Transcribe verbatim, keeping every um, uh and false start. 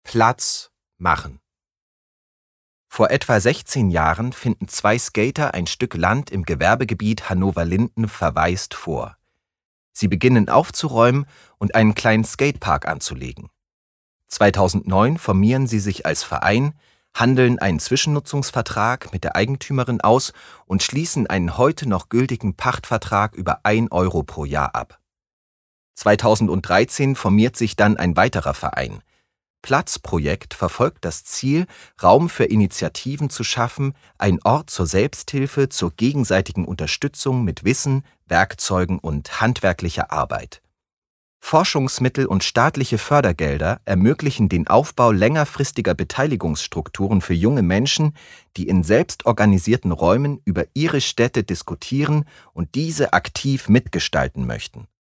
Platz machen. Vor etwa sechzehn Jahren finden zwei Skater ein Stück Land im Gewerbegebiet Hannover-Linden verwaist vor. Sie beginnen aufzuräumen und einen kleinen Skatepark anzulegen. zweitausendneun formieren sie sich als Verein, handeln einen Zwischennutzungsvertrag mit der Eigentümerin aus und schließen einen heute noch gültigen Pachtvertrag über ein Euro pro Jahr ab. zweitausenddreizehn formiert sich dann ein weiterer Verein. Platz-Projekt verfolgt das Ziel, Raum für Initiativen zu schaffen, ein Ort zur Selbsthilfe, zur gegenseitigen Unterstützung mit Wissen, Werkzeugen und handwerklicher Arbeit. Forschungsmittel und staatliche Fördergelder ermöglichen den Aufbau längerfristiger Beteiligungsstrukturen für junge Menschen, die in selbstorganisierten Räumen über ihre Städte diskutieren und diese aktiv mitgestalten möchten.